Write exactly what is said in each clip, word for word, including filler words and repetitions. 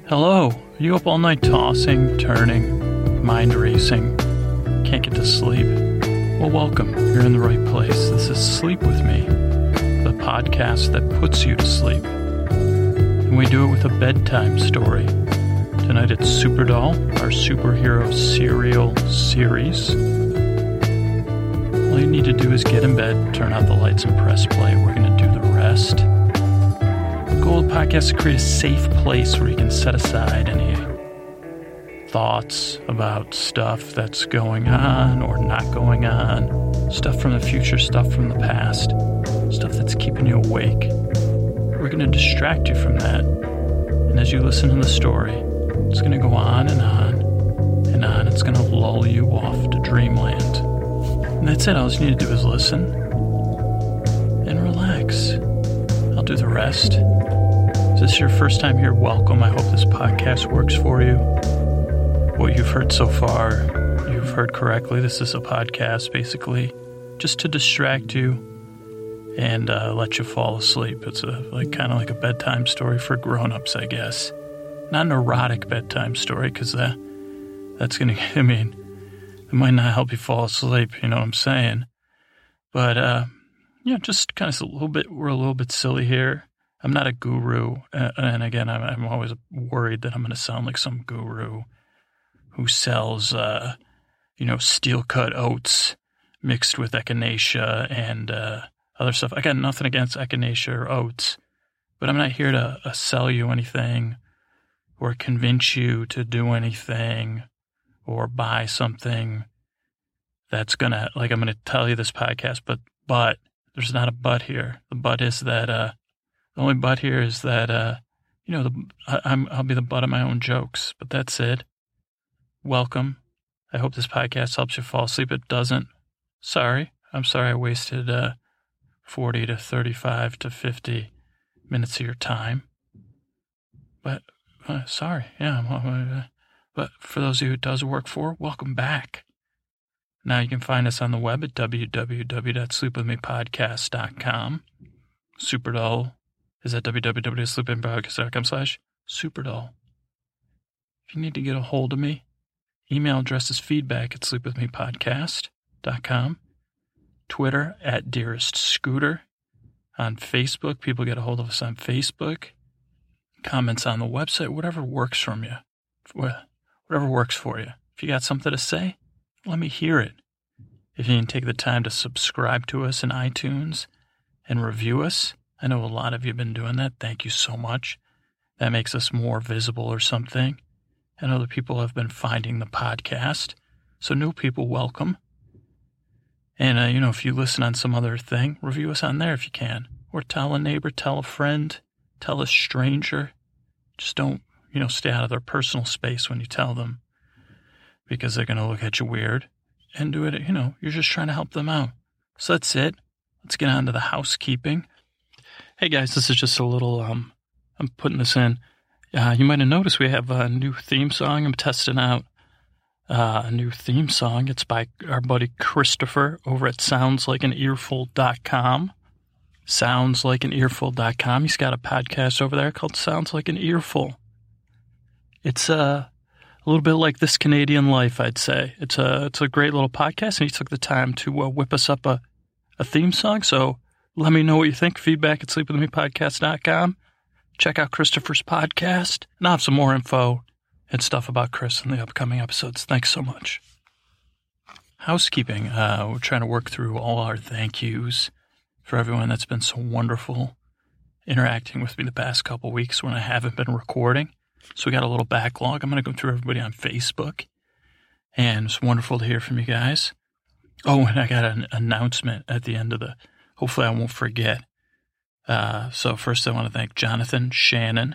Hello, are you up all night tossing, turning, mind racing, can't get to sleep? Well, welcome, you're in the right place. This is Sleep With Me, the podcast that puts you to sleep. And we do it with a bedtime story. Tonight it's Superdoll, our superhero serial series. All you need to do is get in bed, turn out the lights, and press play. We're going to do the rest. The goal of the podcast is to create a safe place where you can set aside any thoughts about stuff that's going on or not going on, stuff from the future, stuff from the past, stuff that's keeping you awake. We're going to distract you from that. And as you listen to the story, it's going to go on and on and on. It's going to lull you off to dreamland. And that's it. All you need to do is listen and relax. I'll do the rest. If this is your first time here, welcome. I hope this podcast works for you. What you've heard so far, you've heard correctly. This is a podcast, basically, just to distract you and uh, let you fall asleep. It's a like kind of like a bedtime story for grown-ups, I guess. Not an erotic bedtime story, because that, that's going to, I mean, it might not help you fall asleep, you know what I'm saying? But, uh, yeah, just kind of a little bit, we're a little bit silly here. I'm not a guru, uh, and again, I'm, I'm always worried that I'm going to sound like some guru who sells, uh, you know, steel-cut oats mixed with echinacea and uh, other stuff. I got nothing against echinacea or oats, but I'm not here to uh, sell you anything or convince you to do anything or buy something that's going to, like I'm going to tell you this podcast, but, but, there's not a but here. The but is that, uh, the only but here is that, uh, you know, the, I, I'm, I'll be the butt of my own jokes, but that's it. Welcome. I hope this podcast helps you fall asleep. It doesn't. Sorry. I'm sorry I wasted, uh, forty to thirty-five to fifty minutes of your time. But, uh, sorry. Yeah. Uh, but for those of you it does work for, welcome back. Now you can find us on the web at w w w dot sleep with me podcast dot com. Superdoll is at w w w dot sleep with me podcast dot com slash superdoll. If you need to get a hold of me, email address is feedback at sleep with me podcast dot com. Twitter at dearest scooter. On Facebook, people get a hold of us on Facebook. Comments on the website, whatever works from you. Whatever works for you. If you got something to say, let me hear it. If you can take the time to subscribe to us in iTunes and review us, I know a lot of you have been doing that. Thank you so much. That makes us more visible or something. And other people have been finding the podcast. So new people, welcome. And, uh, you know, if you listen on some other thing, review us on there if you can. Or tell a neighbor, tell a friend, tell a stranger. Just don't, you know, stay out of their personal space when you tell them, because they're going to look at you weird and do it, you know, you're just trying to help them out. So that's it. Let's get on to the housekeeping. Hey guys, this is just a little, um, I'm putting this in. Uh, you might have noticed we have a new theme song. I'm testing out uh, a new theme song. It's by our buddy Christopher over at sounds like an earful dot com. sounds like an earful dot com. He's got a podcast over there called Sounds Like an Earful. It's, uh, a little bit like This Canadian Life, I'd say. It's a it's a great little podcast, and he took the time to uh, whip us up a, a theme song. So let me know what you think. Feedback at sleep with me podcast dot com. Check out Christopher's podcast, and I'll have some more info and stuff about Chris in the upcoming episodes. Thanks so much. Housekeeping. Uh, we're trying to work through all our thank yous for everyone that's been so wonderful interacting with me the past couple weeks when I haven't been recording. So we got a little backlog. I'm going to go through everybody on Facebook. And it's wonderful to hear from you guys. Oh, and I got an announcement at the end of the, hopefully I won't forget. Uh, so first I want to thank Jonathan, Shannon.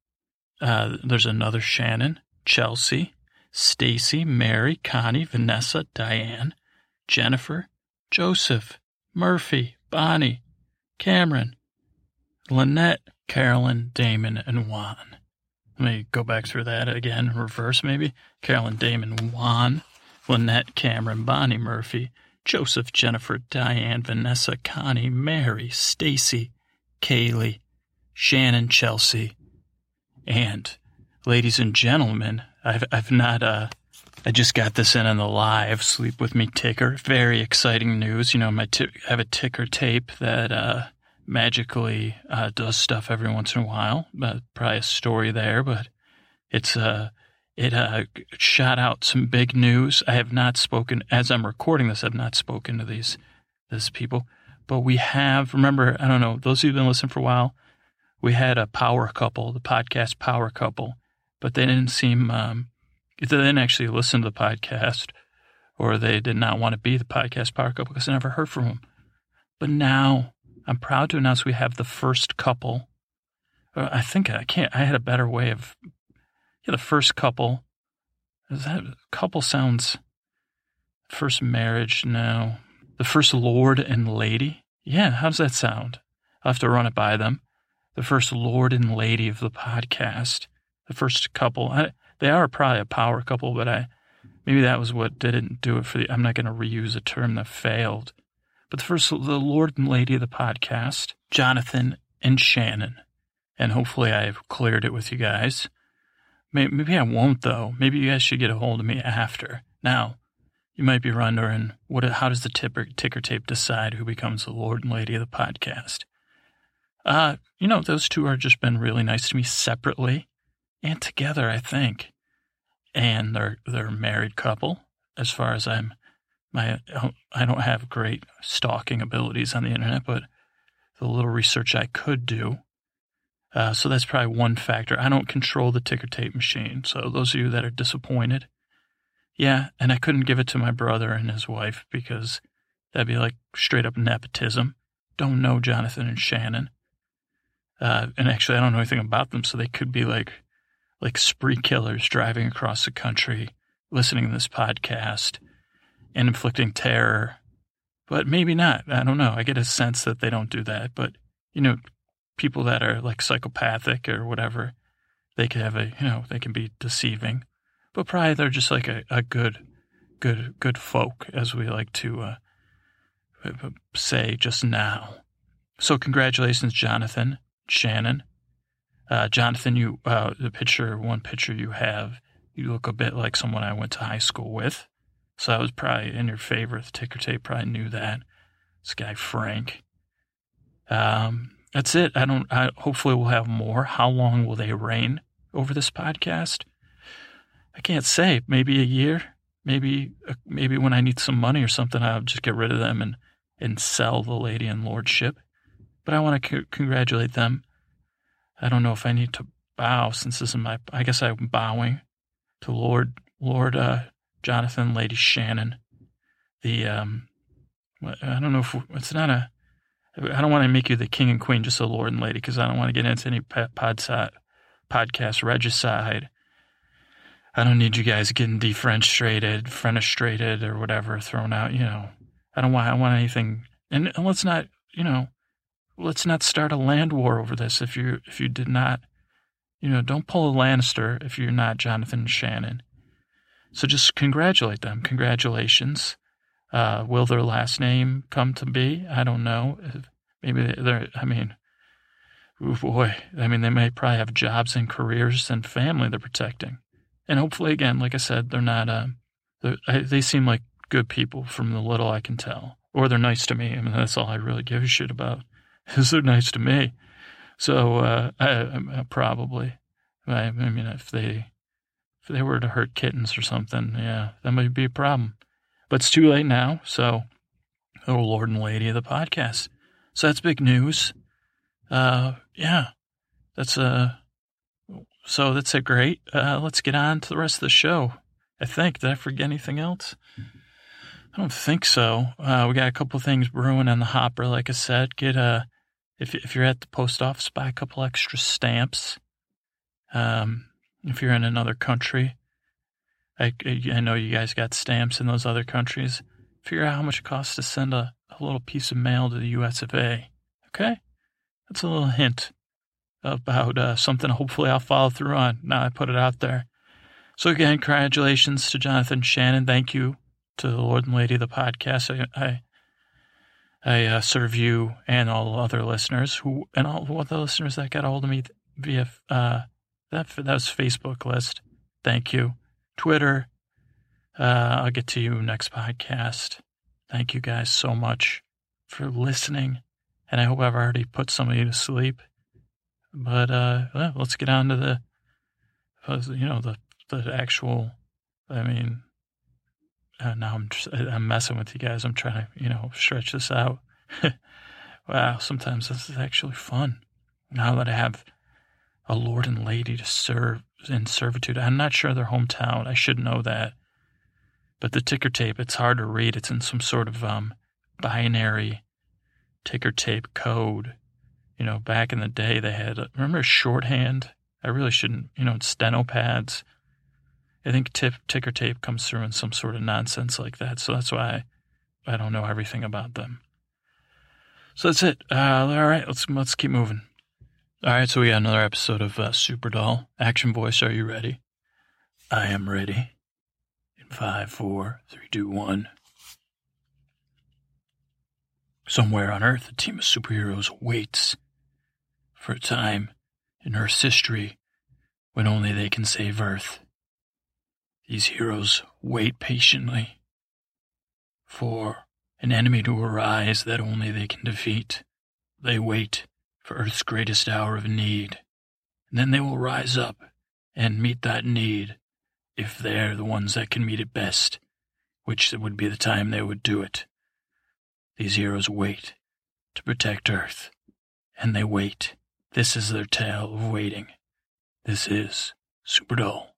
Uh, there's another Shannon, Chelsea, Stacy, Mary, Connie, Vanessa, Diane, Jennifer, Joseph, Murphy, Bonnie, Cameron, Lynette, Carolyn, Damon, and Juan. Let me go back through that again, reverse maybe. Carolyn, Damon, Juan, Lynette, Cameron, Bonnie, Murphy, Joseph, Jennifer, Diane, Vanessa, Connie, Mary, Stacy, Kaylee, Shannon, Chelsea, and ladies and gentlemen, I've I've not uh I just got this in on the live Sleep With Me ticker. Very exciting news. You know, my t- I have a ticker tape that uh magically uh does stuff every once in a while. Uh, probably a story there, but it's uh it uh shot out some big news. I have not spoken as I'm recording this. I've not spoken to these these people, but we have. Remember, I don't know. Those of you who've been listening for a while, we had a power couple, the podcast Power Couple, but they didn't seem. Um, they didn't actually listen to the podcast, or they did not want to be the podcast Power Couple because I never heard from them. But now I'm proud to announce we have the first couple. Uh, I think I can't. I had a better way of. Yeah, the first couple. Is that couple sounds? First marriage? No. The first Lord and Lady? Yeah, how does that sound? I'll have to run it by them. The first Lord and Lady of the podcast. The first couple. I, they are probably a power couple, but I maybe that was what didn't do it for the. I'm not going to reuse a term that failed. But the first, the Lord and Lady of the podcast, Jonathan and Shannon. And hopefully I've cleared it with you guys. Maybe I won't, though. Maybe you guys should get a hold of me after. Now, you might be wondering, what? How does the tipper, ticker tape decide who becomes the Lord and Lady of the podcast? Uh, you know, those two have just been really nice to me separately and together, I think. And they're they're a married couple. As far as I'm, my I don't have great stalking abilities on the internet, but the little research I could do. Uh, so that's probably one factor. I don't control the ticker tape machine. So those of you that are disappointed, yeah, and I couldn't give it to my brother and his wife because that'd be like straight up nepotism. Don't know Jonathan and Shannon. Uh, and actually, I don't know anything about them, so they could be like like spree killers driving across the country, listening to this podcast, and inflicting terror. But maybe not. I don't know. I get a sense that they don't do that. But, you know, people that are like psychopathic or whatever, they can have a, you know, they can be deceiving. But probably they're just like a, a good, good, good folk, as we like to uh, say just now. So congratulations, Jonathan, Shannon. Uh, Jonathan, you uh, the picture, one picture you have, you look a bit like someone I went to high school with. So I was probably in your favor. The ticker tape probably knew that. This guy, Frank. Um, that's it. I don't, I, hopefully we'll have more. How long will they reign over this podcast? I can't say. Maybe a year. Maybe, uh, maybe when I need some money or something, I'll just get rid of them and, and sell the Lady and Lordship. But I want to c- congratulate them. I don't know if I need to bow since this is my, I guess I'm bowing to Lord, Lord, uh, Jonathan, Lady Shannon. The, um, I don't know if it's not a, I don't want to make you the king and queen, just a Lord and Lady, because I don't want to get into any pod, podcast regicide. I don't need you guys getting defenestrated, fenestrated, or whatever thrown out. You know, I don't want, I don't want anything. And, and let's not, you know, let's not start a land war over this. If you, if you did not, you know, don't pull a Lannister if you're not Jonathan and Shannon. So just congratulate them. Congratulations. Uh, will their last name come to be? I don't know. Maybe they're, I mean, oh boy, I mean, they may probably have jobs and careers and family they're protecting. And hopefully, again, like I said, they're not, uh, they're, they seem like good people from the little I can tell. Or they're nice to me. I mean, that's all I really give a shit about, is they're nice to me. So, uh, I, I probably, I, I mean, if they, if they were to hurt kittens or something, yeah, that might be a problem. But it's too late now, so, oh, Lord and Lady of the podcast. So that's big news. Uh, yeah, that's a, so that's a great, uh, let's get on to the rest of the show. I think, did I forget anything else? I don't think so. Uh, we got a couple things brewing on the hopper, like I said. Get a, if, if you're at the post office, buy a couple extra stamps. Um, if you're in another country, I, I know you guys got stamps in those other countries. Figure out how much it costs to send a, a little piece of mail to the U S of A. Okay? That's a little hint about uh, something hopefully I'll follow through on. Now I put it out there. So again, congratulations to Jonathan Shannon. Thank you to the Lord and Lady of the podcast. I I, I uh, serve you and all other listeners who and all the listeners that got a hold of me via uh, that, that was Facebook list. Thank you. Twitter. Uh, I'll get to you next podcast. Thank you guys so much for listening. And I hope I've already put some of you to sleep. But uh, well, let's get on to the, you know, the, the actual, I mean, uh, now I'm just, I'm messing with you guys. I'm trying to, you know, stretch this out. Wow, sometimes this is actually fun. Now that I have a lord and lady to serve in servitude. I'm not sure their hometown. I should know that. But the ticker tape, it's hard to read. It's in some sort of um, binary ticker tape code. You know, back in the day they had, remember shorthand? I really shouldn't, you know, steno pads. I think tip, ticker tape comes through in some sort of nonsense like that. So that's why I, I don't know everything about them. So that's it. Uh, all right, let's let's keep moving. All right, so we got another episode of uh, Super Doll. Action voice, are you ready? I am ready. In five, four, three, two, one. Somewhere on Earth, a team of superheroes waits for a time in Earth's history when only they can save Earth. These heroes wait patiently for an enemy to arise that only they can defeat. They wait for Earth's greatest hour of need, and then they will rise up and meet that need if they're the ones that can meet it best, which would be the time they would do it. These heroes wait to protect Earth, and they wait. This is their tale of waiting. This is Super Doll.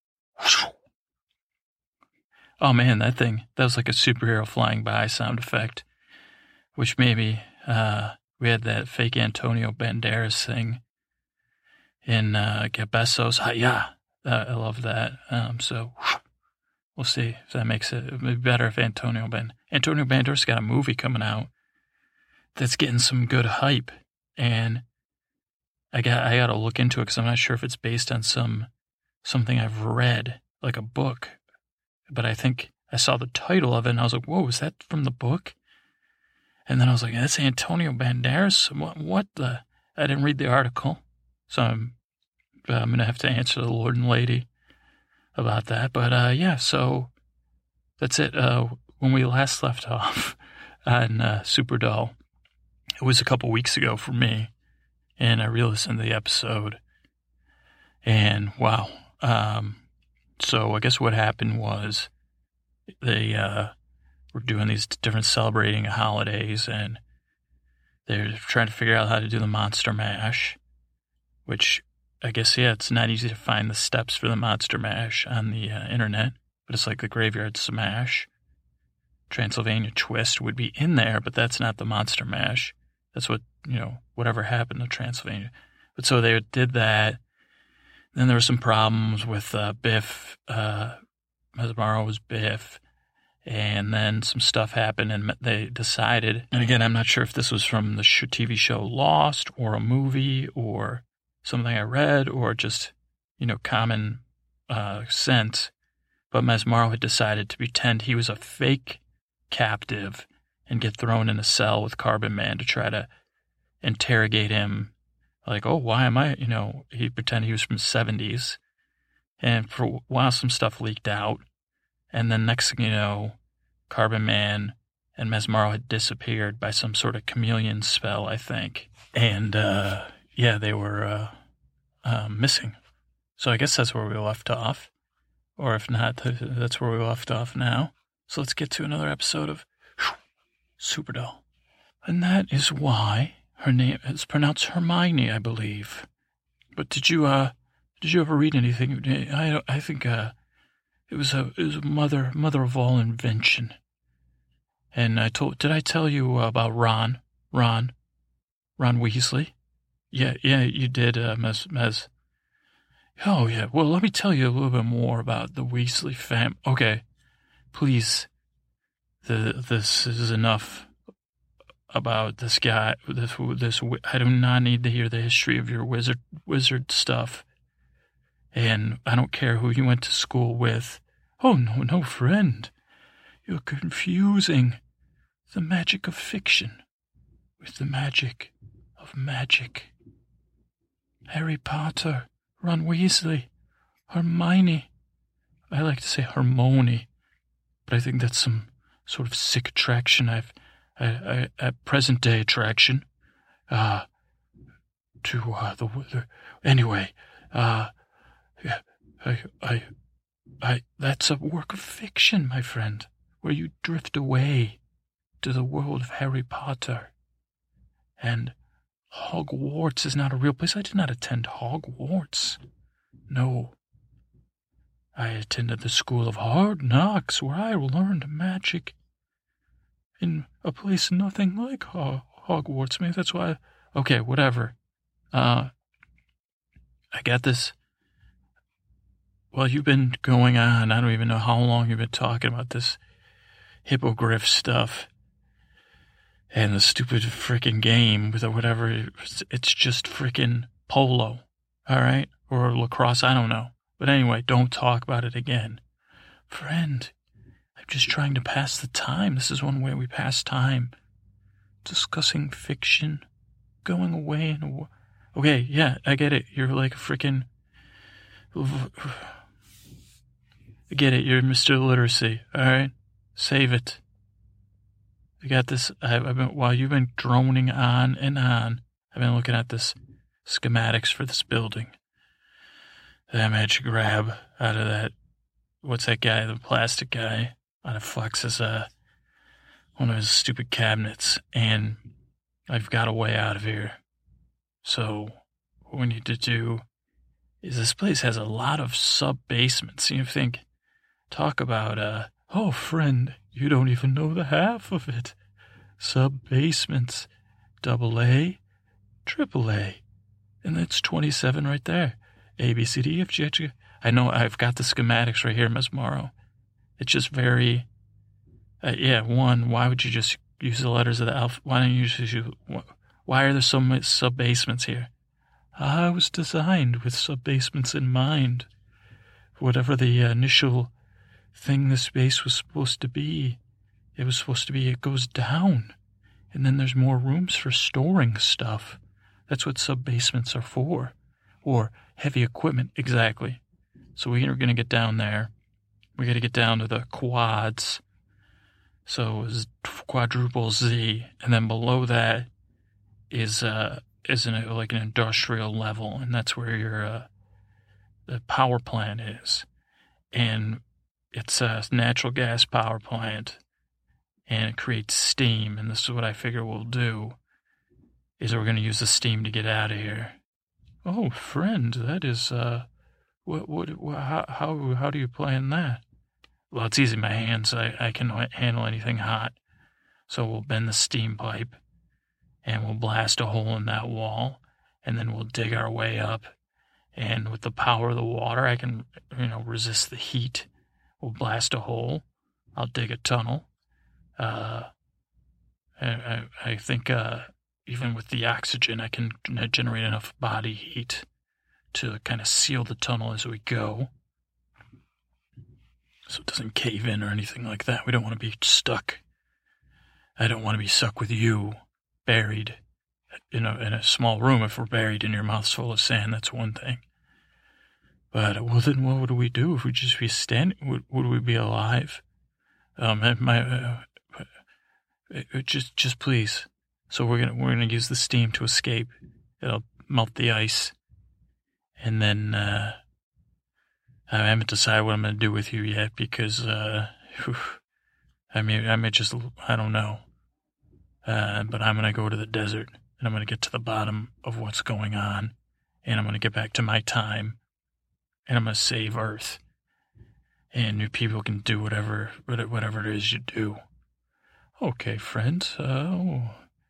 Oh man, that thing, that was like a superhero flying by sound effect, which maybe, uh, we had that fake Antonio Banderas thing in, uh, Get Besos. Hi-ya. Uh, I love that. Um, so we'll see if that makes it, it'd be better if Antonio Ban, Antonio Banderas got a movie coming out that's getting some good hype, and I got, I got to look into it because I'm not sure if it's based on some, something I've read, like a book. But I think I saw the title of it, and I was like, whoa, is that from the book? And then I was like, that's Antonio Banderas? What, what the? I didn't read the article, so I'm, I'm going to have to answer the Lord and Lady about that. But, uh, yeah, so that's it. Uh, when we last left off on uh, Super Doll, it was a couple weeks ago for me, and I re-listened to the episode, and wow, um... So I guess what happened was they uh, were doing these different celebrating holidays, and they're trying to figure out how to do the Monster Mash, which I guess, yeah, it's not easy to find the steps for the Monster Mash on the uh, internet, but it's like the Graveyard Smash. Transylvania Twist would be in there, but that's not the Monster Mash. That's what, you know, whatever happened to Transylvania. But so they did that. Then there were some problems with uh, Biff, uh, Masmaro was Biff, and then some stuff happened, and they decided, and again, I'm not sure if this was from the T V show Lost, or a movie, or something I read, or just, you know, common uh, sense, but Masmaro had decided to pretend he was a fake captive and get thrown in a cell with Carbon Man to try to interrogate him. Like, oh, why am I, you know, he pretended he was from the seventies. And for a while, some stuff leaked out. And then next thing you know, Carbon Man and Masmaro had disappeared by some sort of chameleon spell, I think. And, uh, yeah, they were uh, uh, missing. So I guess that's where we left off. Or if not, that's where we left off now. So let's get to another episode of Super Doll. And that is why... her name is pronounced Hermione, I believe. But did you, uh, did you ever read anything? I, I think, uh, it was a, it was a mother, mother of all invention. And I told, did I tell you about Ron, Ron, Ron Weasley? Yeah, yeah, you did, uh, Mez, Mez. Oh, yeah. Well, let me tell you a little bit more about the Weasley fam. Okay, please. The, this is enough. About this guy, this, this, I do not need to hear the history of your wizard, wizard stuff. And I don't care who you went to school with. Oh, no, no, friend. You're confusing the magic of fiction with the magic of magic. Harry Potter Ron Weasley, Hermione. I like to say Hermione, but I think that's some sort of sick attraction I've, I, I, a present-day attraction, uh, to, uh, the, the anyway, uh, yeah, I, I, I, that's a work of fiction, my friend, where you drift away to the world of Harry Potter. And Hogwarts is not a real place. I did not attend Hogwarts. No. I attended the School of Hard Knocks, where I learned magic in a place nothing like Ho- Hogwarts. Maybe that's why. I, okay, whatever. Uh, I got this. Well, you've been going on. I don't even know how long you've been talking about this hippogriff stuff and the stupid freaking game with whatever. It's, it's just freaking polo, all right? Or lacrosse, I don't know. But anyway, don't talk about it again. Friend, I'm just trying to pass the time. This is one way we pass time. Discussing fiction, going away and away. Okay, yeah, I get it. You're like a freaking... I get it. You're Mister Literacy, all right? Save it. I got this. I've been, while you've been droning on and on, I've been looking at this schematics for this building. That I managed to grab out of that, what's that guy, the plastic guy, out of Flex's, uh, one of his stupid cabinets, and I've got a way out of here. So, what we need to do is this place has a lot of sub-basements. You think, talk about, uh, oh, friend, you don't even know the half of it. Sub-basements, double A, triple A, and that's twenty-seven right there. A, B, C, D, E, F, G, H, I. I know I've got the schematics right here, Miss Morrow. It's just very, uh, yeah, one, why would you just use the letters of the alphabet? Why don't you just use, why are there so many sub-basements here? I was designed with sub-basements in mind. Whatever the initial thing this space was supposed to be, it was supposed to be, it goes down. And then there's more rooms for storing stuff. That's what sub-basements are for. Or heavy equipment, exactly. So we're going to get down there. We got to get down to the quads. So it's quadruple Z, and then below that is uh is an, like an industrial level, and that's where your uh, the power plant is, and it's a natural gas power plant, and it creates steam. And this is what I figure we'll do: is we're going to use the steam to get out of here. Oh, friend, that is, uh, what, what, what how, how, how do you plan that? Well, it's easy. My hands, I, I can handle anything hot. So we'll bend the steam pipe, and we'll blast a hole in that wall, and then we'll dig our way up. And with the power of the water, I can, you know, resist the heat. We'll blast a hole. I'll dig a tunnel. Uh, I, I, I think, uh, even with the oxygen, I can generate enough body heat to kind of seal the tunnel as we go, so it doesn't cave in or anything like that. We don't want to be stuck. I don't want to be stuck with you, buried in a, in a small room. If we're buried and your mouth's full of sand, that's one thing. But, well, then what would we do if we just be standing? Would, would we be alive? Um, my, uh, just, just please. So we're gonna we're gonna use the steam to escape. It'll melt the ice, and then uh, I haven't decided what I'm gonna do with you yet because uh, whew, I mean I may just I don't know, uh, but I'm gonna go to the desert and I'm gonna get to the bottom of what's going on, and I'm gonna get back to my time, and I'm gonna save Earth, and new people can do whatever whatever it is you do. Okay, friend. Uh, oh.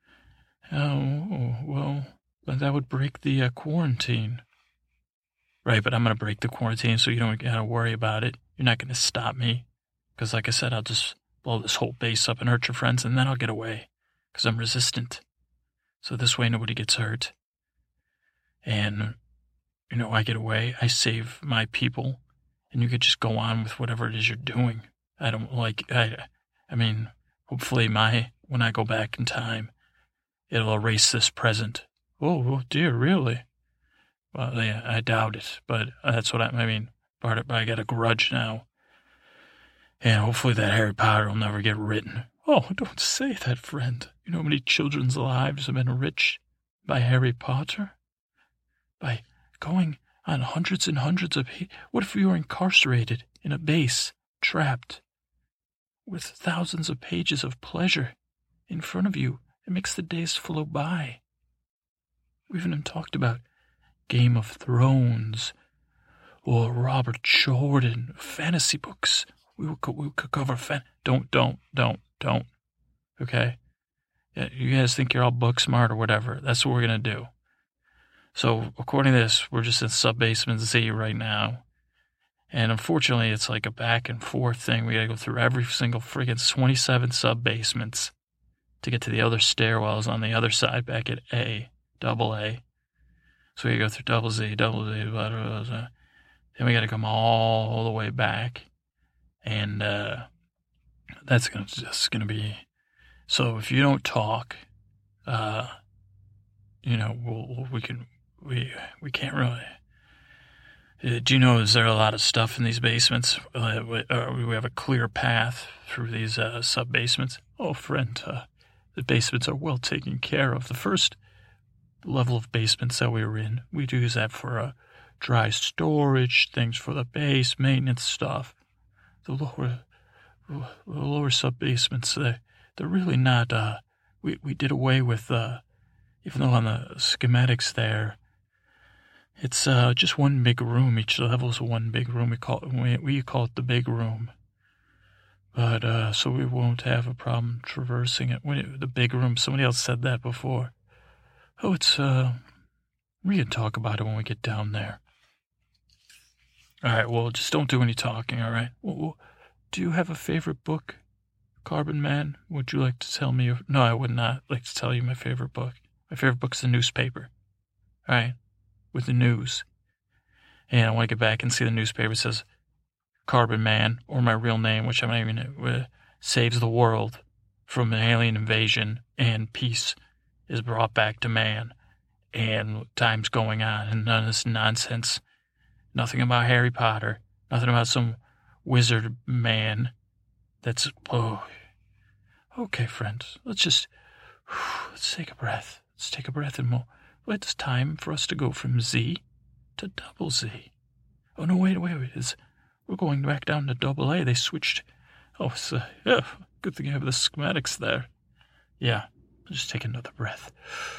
Oh, well, that would break the uh, quarantine. Right, but I'm going to break the quarantine so you don't got to worry about it. You're not going to stop me. Because like I said, I'll just blow this whole base up and hurt your friends, and then I'll get away. Because I'm resistant. So this way nobody gets hurt. And, you know, I get away, I save my people, and you could just go on with whatever it is you're doing. I don't like, I, I mean, hopefully my, when I go back in time, it'll erase this present. Oh, oh dear, really? Well, yeah, I doubt it, but that's what I, I mean. Part of, I got a grudge now. And hopefully that Harry Potter will never get written. Oh, don't say that, friend. You know how many children's lives have been enriched by Harry Potter? By going on hundreds and hundreds of... What if you were incarcerated in a base, trapped, with thousands of pages of pleasure in front of you? It makes the days flow by. We even talked about Game of Thrones or Robert Jordan, fantasy books. We could, we could cover fan... Don't, don't, don't, don't. Okay? Yeah, you guys think you're all book smart or whatever. That's what we're going to do. So, according to this, we're just in Sub-Basement Z right now. And unfortunately, it's like a back and forth thing. We got to go through every single friggin' twenty-seven sub-basements to get to the other stairwells on the other side back at A, double A. So we got to go through double Z, double Z, blah, blah, blah, blah. Then we got to come all the way back. And uh, that's gonna, just going to be... So if you don't talk, uh, you know, we'll, we can... We we can't really... Uh, do you know, is there a lot of stuff in these basements? Uh, we, uh, we have a clear path through these uh, sub-basements. Oh, friend, uh, the basements are well taken care of. The first level of basements that we were in, we'd use that for uh, dry storage, things for the base, maintenance stuff. The lower the lower sub-basements, they, they're really not... Uh, we, we did away with... Uh, even though on the schematics there... It's uh, just one big room. Each level is one big room. We call it, we, we call it the big room. But, uh, so we won't have a problem traversing it. When it, the big room, somebody else said that before. Oh, it's, uh, we can talk about it when we get down there. All right, well, just don't do any talking, all right? Well, do you have a favorite book, Carbon Man? Would you like to tell me? Your, no, I would not like to tell you my favorite book. My favorite book's the newspaper. All right? With the news. And I want to get back and see the newspaper. It says Carbon Man, or my real name, which I'm not even, uh, saves the world from an alien invasion, and peace is brought back to man. And time's going on, and none of this nonsense. Nothing about Harry Potter. Nothing about some wizard man that's, oh. Okay, friends, let's just, let's take a breath. Let's take a breath and we'll... It's time for us to go from Z to double Z. Oh, no, wait, wait, wait. It's, we're going back down to double A. They switched. Oh, so, yeah, good thing I have the schematics there. Yeah, just take another breath.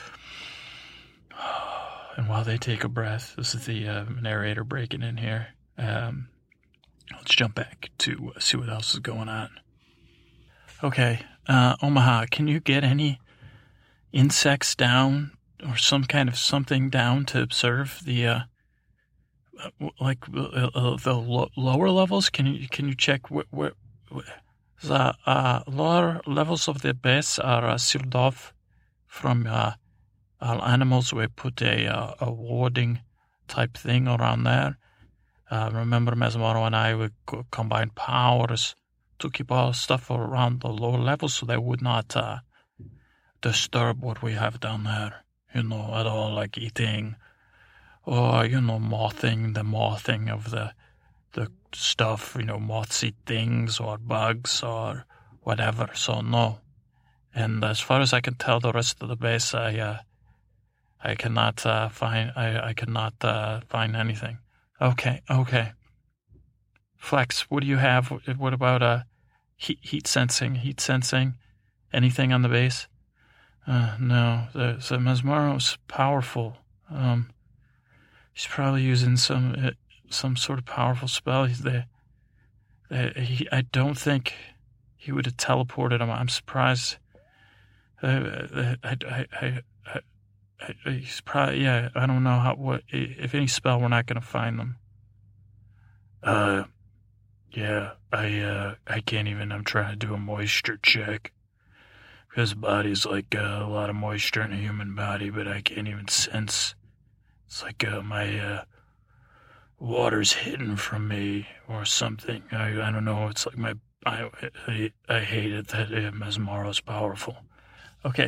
And while they take a breath, this is the uh, narrator breaking in here. Um, let's jump back to uh, see what else is going on. Okay, uh, Omaha, can you get any insects down? Or some kind of something down to observe the, uh, like uh, uh, the lo- lower levels. Can you can you check where, where, where the uh, lower levels of the base are uh, sealed off from uh, all animals? We put a uh, a warding type thing around there. Uh, remember, Mesmero and I would co- combine powers to keep all stuff around the lower levels so they would not uh, disturb what we have down there. You know, at all, like eating, or, you know, mothing, the mothing of the the stuff, you know, moths eat things, or bugs, or whatever, so no. And as far as I can tell, the rest of the base, I, uh, I cannot, uh, find, I, I cannot, uh, find anything. Okay, okay. Flex, what do you have? What about, uh, heat, heat sensing, heat sensing? Anything on the base? Uh, no, the, the Mesmero's powerful. Um, he's probably using some uh, some sort of powerful spell. He's the, the he, I don't think he would have teleported him. I'm surprised. Uh, I, I, I, I, I, he's probably, yeah, I don't know how, what, if any spell, we're not going to find them. Uh, yeah, I, uh, I can't even, I'm trying to do a moisture check. His body's like uh, a lot of moisture in a human body, but I can't even sense. It's like uh, my uh, water's hidden from me or something. I I don't know. It's like my I I, I hate it that uh, Mesmero's powerful. Okay,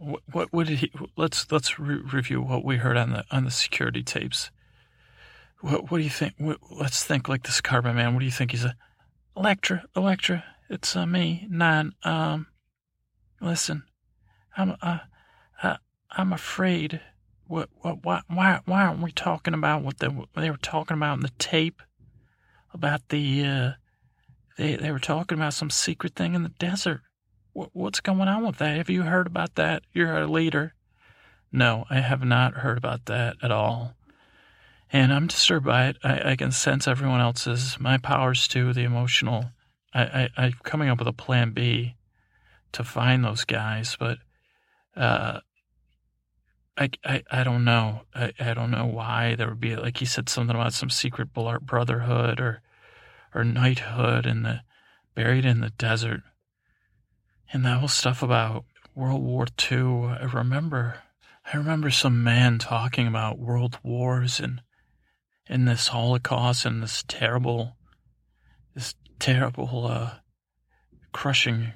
What, what, what did he? Let's let's re- review what we heard on the on the security tapes. What what do you think? What, let's think like this Carbon Man. What do you think he's a? Electra, Electra, it's uh, me, Nine. Um, listen, I'm uh, uh I'm afraid. What what why why why aren't we talking about what they they were talking about in the tape about the uh they they were talking about some secret thing in the desert. What what's going on with that? Have you heard about that? You're a leader. No, I have not heard about that at all. And I'm disturbed by it. I, I can sense everyone else's, my powers too, the emotional. I, I, I'm coming up with a plan B to find those guys, but uh, I, I, I don't know. I, I don't know why there would be, like he said something about some secret brotherhood or or knighthood in the buried in the desert. And that whole stuff about World War Two, I remember, I remember some man talking about world wars and in this Holocaust and this terrible, this terrible, uh, crushing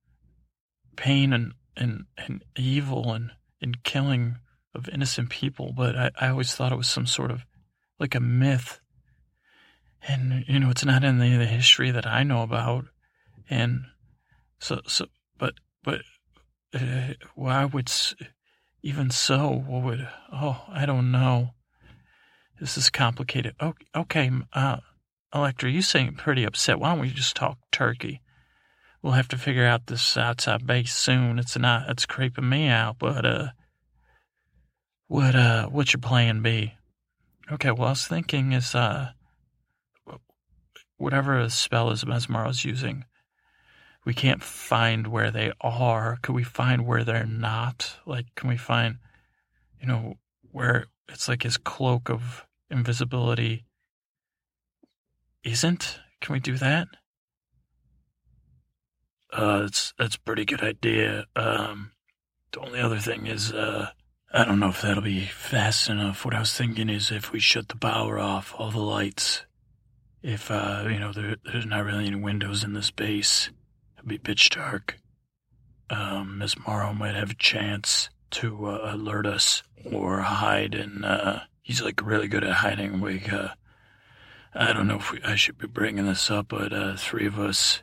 pain and, and, and evil and, and killing of innocent people. But I, I always thought it was some sort of like a myth. And, you know, it's not in the, the history that I know about. And so, so, but, but, uh, why would, even so, what would, oh, I don't know. This is complicated. Oh, okay, uh, Electra, you seem pretty upset. Why don't we just talk turkey? We'll have to figure out this outside base soon. It's not, it's creeping me out, but, uh, what, uh, what's your plan B? Okay, well, I was thinking is, uh, whatever the spell is Mesmero's using, we can't find where they are. Could we find where they're not? Like, can we find, you know, where it's like his cloak of invisibility isn't? Can we do that? Uh, that's, that's a pretty good idea. Um, the only other thing is, uh, I don't know if that'll be fast enough. What I was thinking is if we shut the power off, all the lights, if, uh, you know, there, there's not really any windows in this base, it'll be pitch dark. Um, Miss Morrow might have a chance to, uh, alert us or hide and, uh, he's like really good at hiding. We, uh, I don't know if we, I should be bringing this up, but, uh, three of us,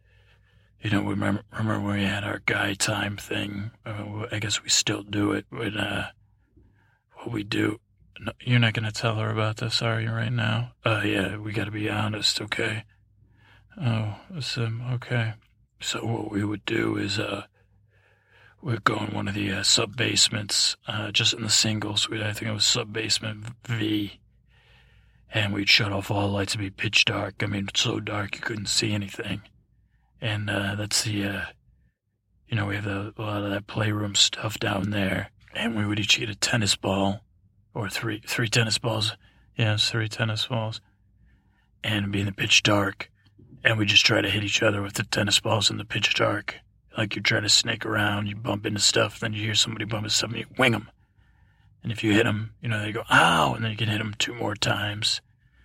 you know, remember, remember when we had our guy time thing? Uh, I guess we still do it, but, uh, what we do, no, you're not going to tell her about this, are you, right now? Uh, yeah, we got to be honest, okay? Oh, um, okay. So what we would do is, uh, we'd go in one of the uh, sub-basements, uh, just in the singles. We'd, I think it was sub-basement V. And we'd shut off all the lights. It'd be pitch dark. I mean, so dark you couldn't see anything. And uh, that's the, uh, you know, we have a, a lot of that playroom stuff down there. And we would each get a tennis ball, or three three tennis balls. Yes, three tennis balls. And it'd be in the pitch dark. And we just try to hit each other with the tennis balls in the pitch dark. Like you're trying to snake around, you bump into stuff, then you hear somebody bump into something, you wing them. And if you hit them, you know, they go, ow, and then you can hit them two more times.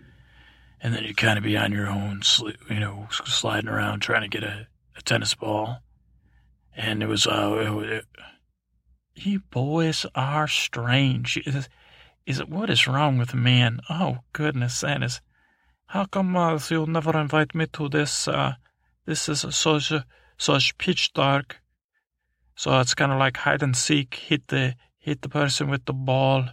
And then you kind of be on your own, you know, sliding around trying to get a, a tennis ball. And it was, uh, it, it, you boys are strange. Is, is it, what is wrong with men? Oh, goodness, that is, how come uh, you'll never invite me to this, uh, this is such a, such pitch dark, so it's kind of like hide and seek. Hit the hit the person with the ball,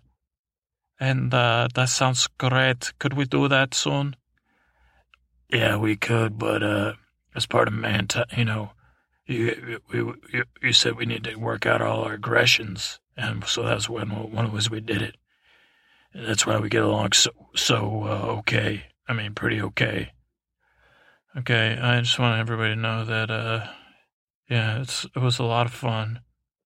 and uh, that sounds great. Could we do that soon? Yeah, we could, but uh, as part of man, t- you know, you, you you you said we need to work out all our aggressions, and so that's when one of us we did it. And that's why we get along so so uh, okay. I mean, pretty okay. Okay, I just want everybody to know that, uh, yeah, it's, it was a lot of fun.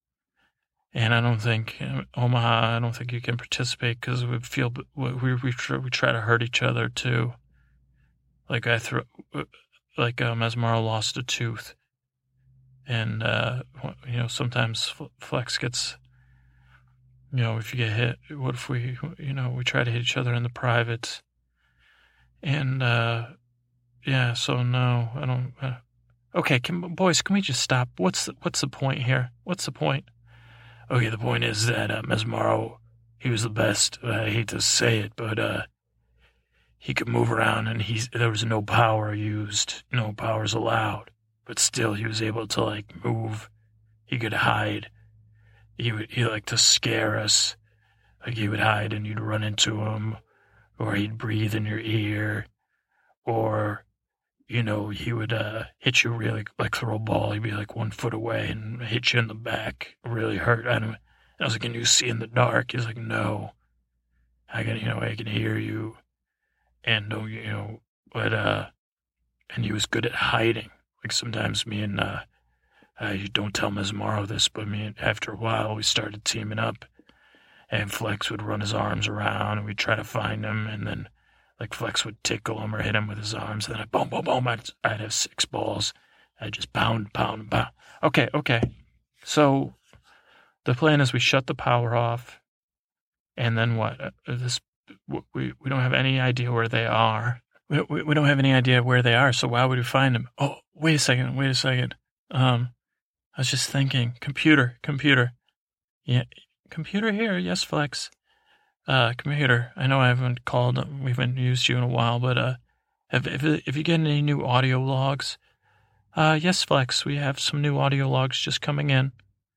And I don't think, Omaha, I don't think you can participate because we feel, we, we, we, try, we try to hurt each other too. Like I threw, like, uh, Mesmero lost a tooth. And, uh, you know, sometimes Flex gets, you know, if you get hit, what if we, you know, we try to hit each other in the privates. And, uh, yeah, so no, I don't. Uh, okay, can, boys, can we just stop? What's the, what's the point here? What's the point? Okay, the point is that uh, Mesmero, he was the best. I hate to say it, but uh, he could move around, and he's there was no power used, no powers allowed. But still, he was able to like move. He could hide. He would he liked to scare us. Like he would hide, and you'd run into him, or he'd breathe in your ear, or you know he would uh, hit you really like throw a ball. He'd be like one foot away and hit you in the back, really hurt. I don't. I was like, "Can you see in the dark?" He's like, "No, I can. You know, I can hear you." And uh, you know, but uh, and he was good at hiding. Like sometimes me and uh, uh you don't tell Mesmero this, but me after a while we started teaming up, and Flex would run his arms around, and we'd try to find him, and then like Flex would tickle him or hit him with his arms, and then I boom, boom, boom. I'd, I'd have six balls. I'd just pound, pound, pound. Okay, okay. So the plan is we shut the power off, and then what? Uh, this we we don't have any idea where they are. We, we we don't have any idea where they are. So why would we find them? Oh, wait a second. Wait a second. Um, I was just thinking. Computer, computer. Yeah, computer here. Yes, Flex. Uh, computer. I know I haven't called. We haven't used you in a while, but uh, if if if you get any new audio logs, uh, yes, Flex. We have some new audio logs just coming in.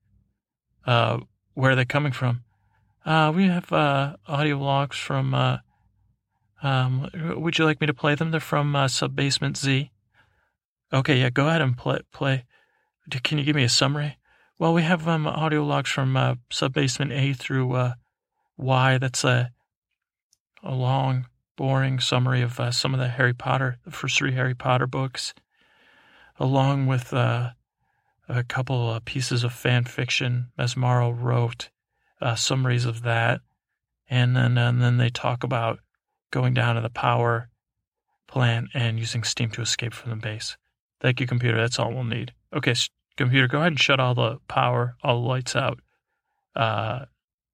Uh, where are they coming from? Uh, we have uh, audio logs from, uh, um, would you like me to play them? They're from uh, Subbasement Z. Okay, yeah, go ahead and play. play. Can you give me a summary? Well, we have um, audio logs from uh, Subbasement A through uh, Y. That's a, a long, boring summary of uh, some of the Harry Potter, the first three Harry Potter books, along with uh, a couple of pieces of fan fiction Mesmero wrote. Uh, summaries of that, and then and then they talk about going down to the power plant and using steam to escape from the base. Thank you, computer. That's all we'll need. Okay, computer, go ahead and shut all the power, all the lights out. Uh,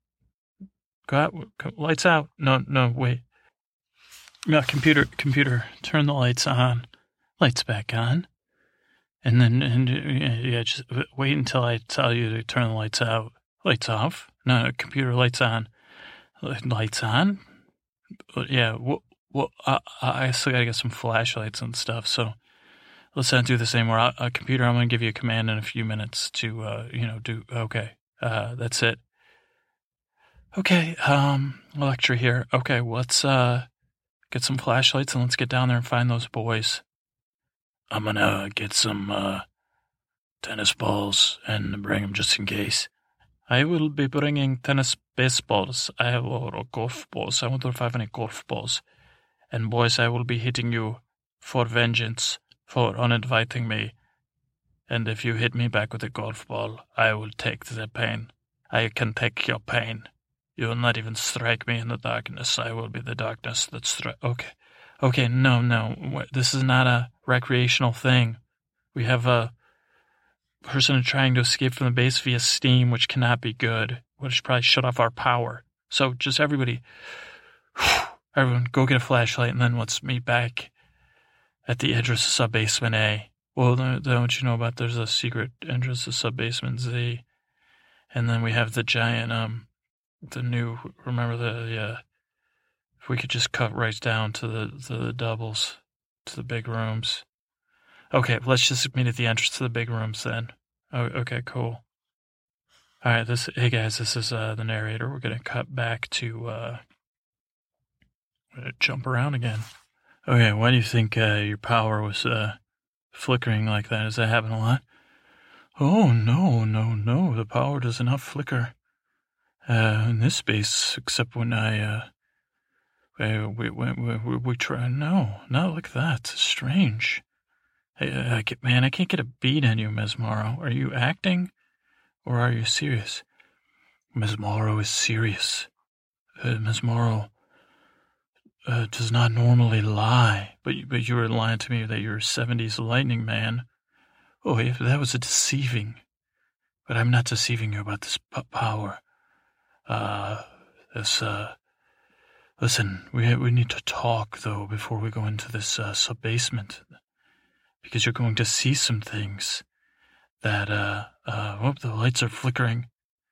go out, lights out. No, no, wait. No, computer, computer, turn the lights on. Lights back on. And then, and yeah, just wait until I tell you to turn the lights out. Lights off. No, no, computer lights on. Lights on? Yeah, well, well I, I still got to get some flashlights and stuff, so let's not do this anymore. I, uh, computer, I'm going to give you a command in a few minutes to, uh, you know, do, okay, uh, that's it. Okay, um, Electra here. Okay, well, let's, uh, get some flashlights and let's get down there and find those boys. I'm going to get some, uh, tennis balls and bring them just in case. I will be bringing tennis baseballs. I have or golf balls. I wonder if I have any golf balls. And boys, I will be hitting you for vengeance for uninviting me. And if you hit me back with a golf ball, I will take the pain. I can take your pain. You will not even strike me in the darkness. I will be the darkness that strikes. Okay. Okay, no, no. This is not a recreational thing. We have a person trying to escape from the base via steam, which cannot be good. We should probably shut off our power. So just everybody, everyone, go get a flashlight, and then let's meet back at the entrance of Subbasement A. Well, don't you know about there's a secret entrance to Subbasement Z, and then we have the giant, um, the new. Remember the uh, if we could just cut right down to the to the doubles, to the big rooms. Okay, let's just meet at the entrance to the big rooms then. Oh, okay, cool. All right, this. Hey guys, this is uh, the narrator. We're gonna cut back to. Uh, jump around again. Okay, why do you think uh, your power was uh, flickering like that? Does that happen a lot? Oh no, no, no! The power does not flicker uh, in this space, except when I. Uh, we we we we, we try. No, not like that. It's strange. I, I get, man, I can't get a beat on you, Mesmero. Are you acting, or are you serious? Mesmero is serious. Uh, Mesmero uh, does not normally lie, but but you were lying to me that you're a seventies lightning man. Oh, if that was a deceiving. But I'm not deceiving you about this p- power. Uh, this, uh, listen, we we need to talk, though, before we go into this uh, subbasement. Because you're going to see some things that, uh, uh, oh, the lights are flickering.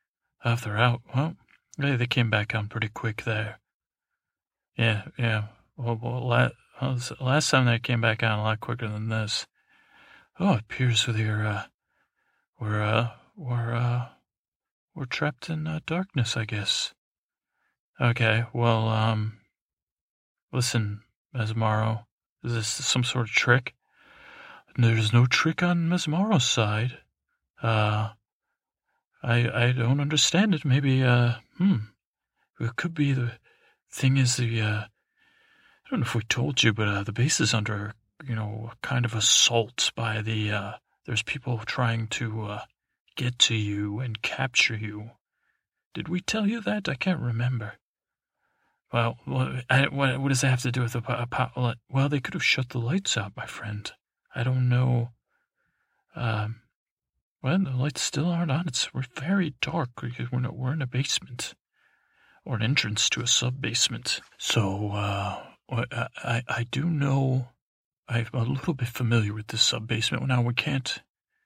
if they're out, well, they, they came back on pretty quick there. Yeah, yeah. Well, well la- well, last time they came back on a lot quicker than this. Oh, it appears with your, uh, we're, uh, we're, uh, we're trapped in uh, darkness, I guess. Okay, well, um, listen, Mesmaro, is this some sort of trick? There's no trick on Mesmaro's side. Uh, I I don't understand it. Maybe, uh, hmm, it could be the thing is the, uh, I don't know if we told you, but, uh, the base is under, you know, kind of assault by the, uh, there's people trying to, uh, get to you and capture you. Did we tell you that? I can't remember. Well, what, I, what, what does that have to do with the power? Well, they could have shut the lights out, my friend. I don't know. Um, well, the lights still aren't on. It's we're very dark because we're, not, we're in a basement or an entrance to a sub-basement. So, uh, I, I do know, I'm a little bit familiar with this sub-basement. Now, we can't,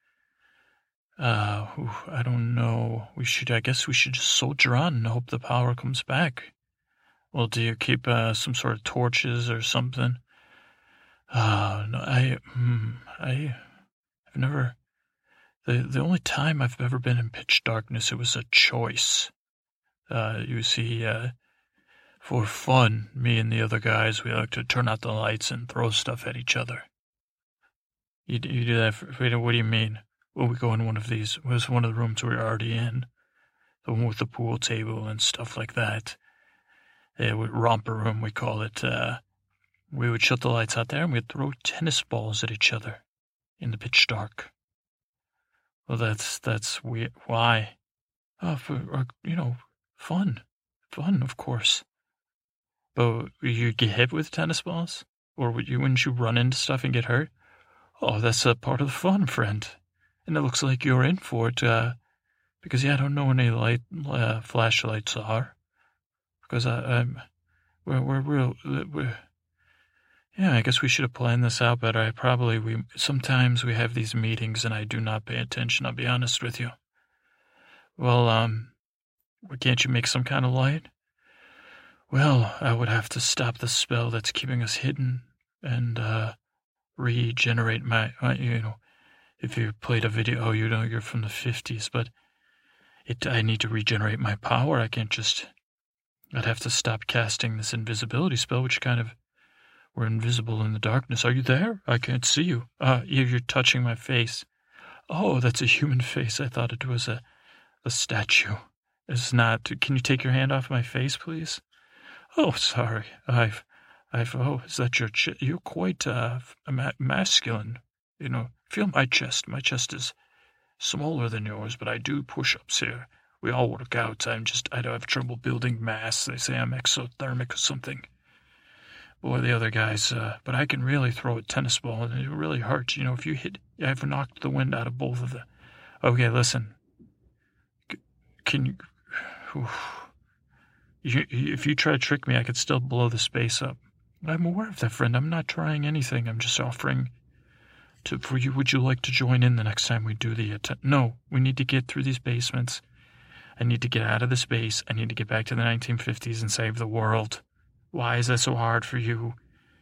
uh, I don't know. We should, I guess we should just soldier on and hope the power comes back. Well, do you keep uh, some sort of torches or something? Uh, no, I, hmm, I, I've never, the, the only time I've ever been in pitch darkness, it was a choice. Uh, you see, uh, for fun, me and the other guys, we like to turn out the lights and throw stuff at each other. You, you do that for, what do you mean? Well, we go in one of these, it was one of the rooms we were already in, the one with the pool table and stuff like that. Yeah, romper room, we call it. Uh, we would shut the lights out there and we'd throw tennis balls at each other in the pitch dark. Well, that's, that's weird. Why? Oh, for, or, you know, fun. Fun, of course. But you get hit with tennis balls? Or would you, wouldn't you run into stuff and get hurt? Oh, that's a part of the fun, friend. And it looks like you're in for it, uh, because, yeah, I don't know when any light, uh, flashlights are. Because I, I'm, we're, we're real, we're, yeah, I guess we should have planned this out better. I probably, we, sometimes we have these meetings and I do not pay attention, I'll be honest with you. Well, um, can't you make some kind of light? Well, I would have to stop the spell that's keeping us hidden and, uh, regenerate my, you know, if you played a video, oh, you know, you're from the fifties, but it, I need to regenerate my power. I can't just, I'd have to stop casting this invisibility spell, which kind of, we're invisible in the darkness. Are you there? I can't see you. Uh, you're touching my face. Oh, that's a human face. I thought it was a, a statue. It's not. Can you take your hand off my face, please? Oh, sorry. I've, I've, oh, is that your chest? You're quite, uh, ma- masculine. You know, feel my chest. My chest is smaller than yours, but I do push-ups here. We all work out. I'm just, I don't have trouble building mass. They say I'm exothermic or something. Boy, the other guys, uh, but I can really throw a tennis ball and it really hurts. You know, if you hit, I've knocked the wind out of both of them. Okay, listen. Can you, you, if you try to trick me, I could still blow the space up. I'm aware of that, friend. I'm not trying anything. I'm just offering to, for you, would you like to join in the next time we do the attempt? No, we need to get through these basements. I need to get out of this base. I need to get back to the nineteen fifties and save the world. Why is that so hard for you?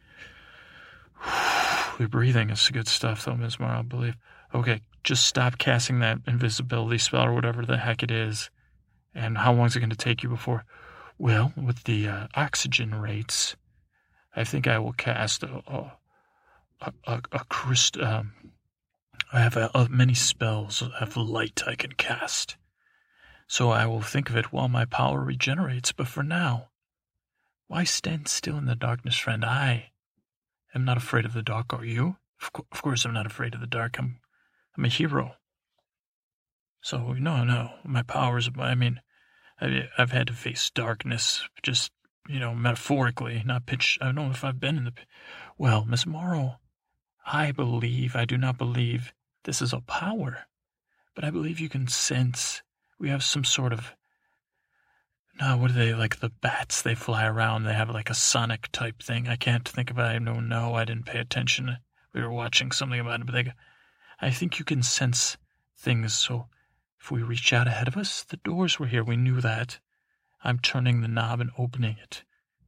Your breathing is good stuff, though, Miz Morrow, I believe. Okay, just stop casting that invisibility spell or whatever the heck it is. And how long is it going to take you before? Well, with the uh, oxygen rates, I think I will cast a a a, a, a crystal. Um, I have a, a, many spells of light I can cast. So I will think of it while my power regenerates, but for now, why stand still in the darkness, friend? I am not afraid of the dark, are you? Of, co- of course I'm not afraid of the dark. I'm, I'm a hero. So, no, no, my powers, I mean, I, I've had to face darkness, just, you know, metaphorically, not pitch. I don't know if I've been in the, well, Miss Morrow, I believe, I do not believe this is a power, but I believe you can sense. We have some sort of, no, what are they, like the bats, they fly around, they have like a sonic type thing. I can't think of it, I don't know, I didn't pay attention. We were watching something about it, but they, I think you can sense things, so If we reach out ahead of us, the doors were here. We knew that. I'm turning the knob and opening it.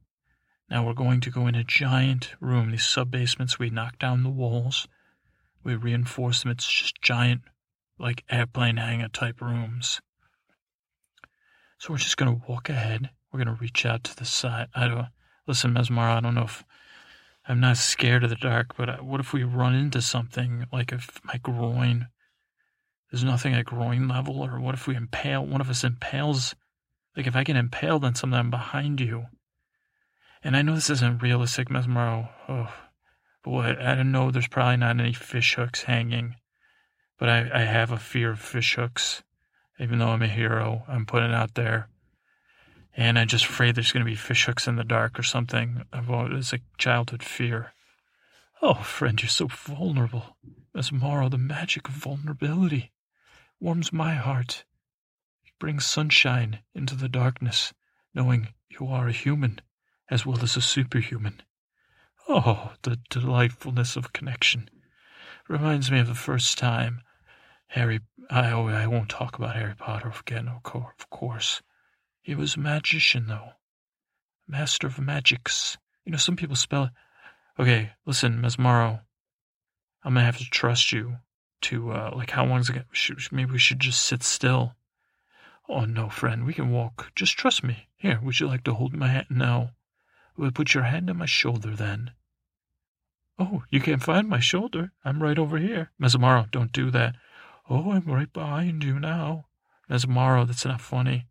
Now we're going to go in a giant room. These sub-basements, we knock down the walls. We reinforce them. It's just giant, like airplane hangar type rooms. So we're just going to walk ahead. We're going to reach out to the side. I don't, listen, Mesmero, I don't know if, I'm not scared of the dark, but what if we run into something, like if my groin, there's nothing at groin level, or what if we impale, one of us impales, like if I get impaled on something, I'm behind you. And I know this isn't realistic, Mesmero. Oh, boy, I don't know. There's probably not any fish hooks hanging. But I, I have a fear of fish hooks. Even though I'm a hero, I'm putting it out there. And I'm just afraid there's going to be fish hooks in the dark or something. It's a childhood fear. Oh, friend, you're so vulnerable. Mesmero, the magic of vulnerability warms my heart. It brings sunshine into the darkness, knowing you are a human as well as a superhuman. Oh, the delightfulness of connection. Reminds me of the first time Harry, I, oh, I won't talk about Harry Potter again, of course. He was a magician, though. Master of magics. You know, some people spell it. Okay, listen, Mesmero, I'm gonna have to trust you to, uh, like, how long is it gonna, should, maybe we should just sit still. Oh, no, friend, we can walk. Just trust me. Here, would you like to hold my hand? No. We'll put your hand on my shoulder, then. Oh, you can't find my shoulder. I'm right over here. Mesmero, don't do that. Oh, I'm right behind you now. Mesmero, that's not funny.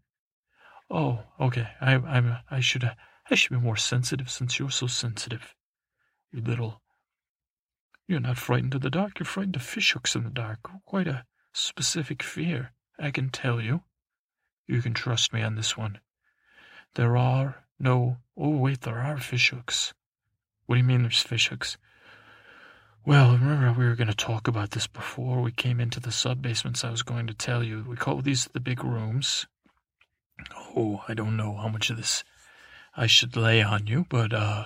Oh, okay. I, I'm. I should. I should be more sensitive since you're so sensitive. You little. You're not frightened of the dark. You're frightened of fishhooks in the dark. Quite a specific fear, I can tell you. You can trust me on this one. There are no. Oh wait, there are fishhooks. What do you mean there's fishhooks? Well, remember we were going to talk about this before we came into the sub-basements. I was going to tell you. We call these the big rooms. Oh, I don't know how much of this I should lay on you, but uh,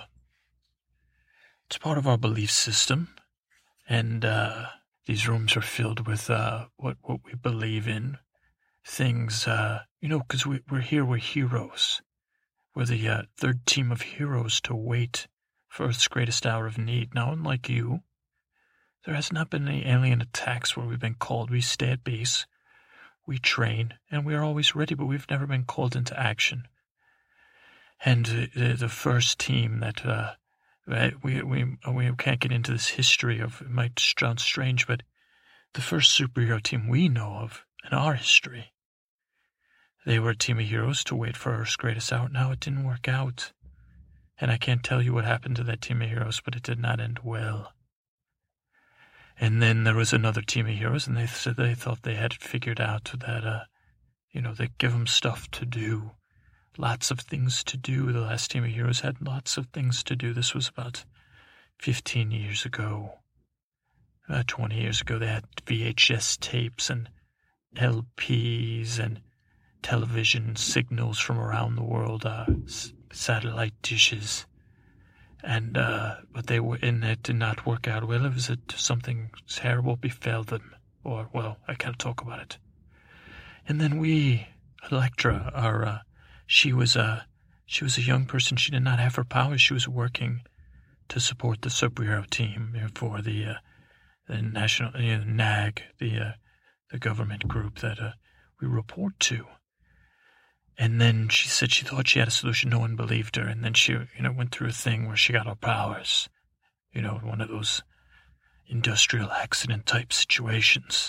it's part of our belief system. And uh, these rooms are filled with uh, what, what we believe in. Things, uh, you know, because we, we're here, we're heroes. We're the uh, third team of heroes to wait for Earth's greatest hour of need. Now, unlike you, there has not been any alien attacks where we've been called. We stay at base, we train, and we are always ready, but we've never been called into action. And uh, the, the first team that, uh, we, we, we can't get into this history of, it might sound strange, but the first superhero team we know of in our history, they were a team of heroes to wait for Earth's greatest hour. Now it didn't work out. And I can't tell you what happened to that team of heroes, but it did not end well. And then there was another team of heroes, and they said they thought they had it figured out that, uh, you know, they give them stuff to do. Lots of things to do. The last team of heroes had lots of things to do. This was about fifteen years ago. About twenty years ago, they had V H S tapes and L Ps and television signals from around the world, uh, s- satellite dishes. And, uh, but they were in it did not work out well. It was a, something terrible befell them. Or, well, I can't talk about it. And then we, Elektra, our, uh, she was a, she was a young person. She did not have her powers. She was working to support the superhero team for the, uh, the national, you know, N A G, the, uh, the government group that, uh, we report to. And then she said she thought she had a solution. No one believed her. And then she, you know, went through a thing where she got her powers. You know, one of those industrial accident type situations.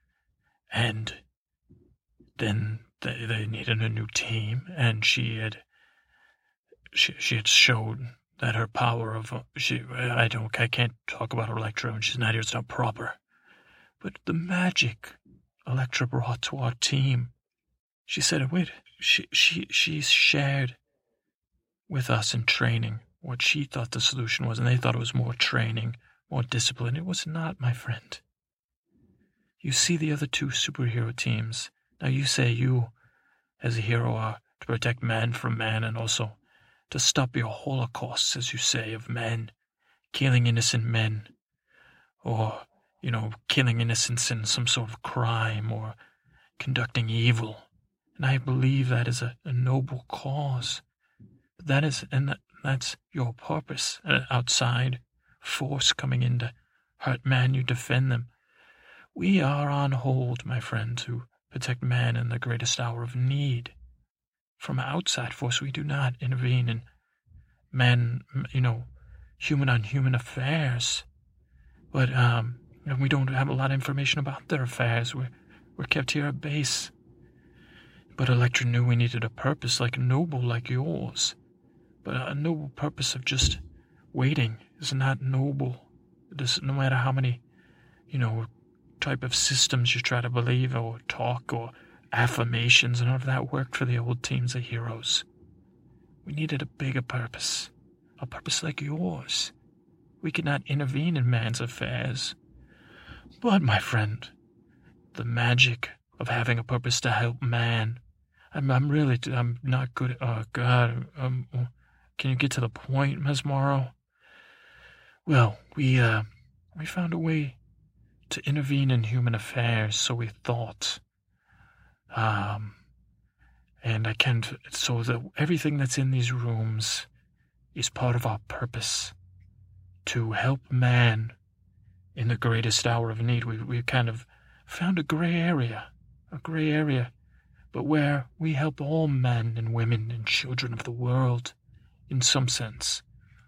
And then they, they needed a new team. And she had, she, she had shown that her power of, uh, she, I don't, I can't talk about Elektra when she's not here. It's not proper. But the magic Elektra brought to our team. She said, wait, she, she, she shared with us in training what she thought the solution was, and they thought it was more training, more discipline. It was not, my friend. You see the other two superhero teams. Now you say you, as a hero, are to protect man from man and also to stop your holocausts, as you say, of men, killing innocent men, or, you know, killing innocents in some sort of crime, or conducting evil. And I believe that is a, a noble cause. But that is, and that, that's your purpose. An outside force coming in to hurt man, you defend them. We are on hold, my friend, to protect man in the greatest hour of need. From an outside force, we do not intervene in man, you know, human on human affairs. But um, we don't have a lot of information about their affairs. We're, we're kept here at base. But Electra knew we needed a purpose like noble like yours. But a noble purpose of just waiting is not noble. It is, no matter how many, you know, type of systems you try to believe or talk or affirmations, none of that worked for the old teams of heroes. We needed a bigger purpose, a purpose like yours. We could not intervene in man's affairs. But, my friend, the magic of having a purpose to help man, I'm, I'm really, I'm not good, oh God, um, can you get to the point, Mesmaro? Well, we, uh, we found a way to intervene in human affairs, so we thought. Um, and I can't, so that everything that's in these rooms is part of our purpose to help man in the greatest hour of need. We, we kind of found a gray area, a gray area, but where we help all men and women and children of the world, in some sense.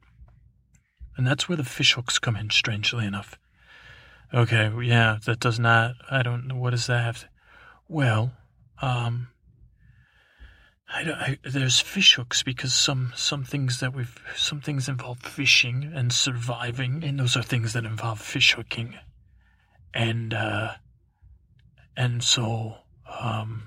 And that's where the fishhooks come in, strangely enough. Okay, yeah, that does not, I don't know, what does that have to, well, um, I, I, there's fishhooks because some, some things that we've, some things involve fishing and surviving, and those are things that involve fishhooking. And, uh, and so, um,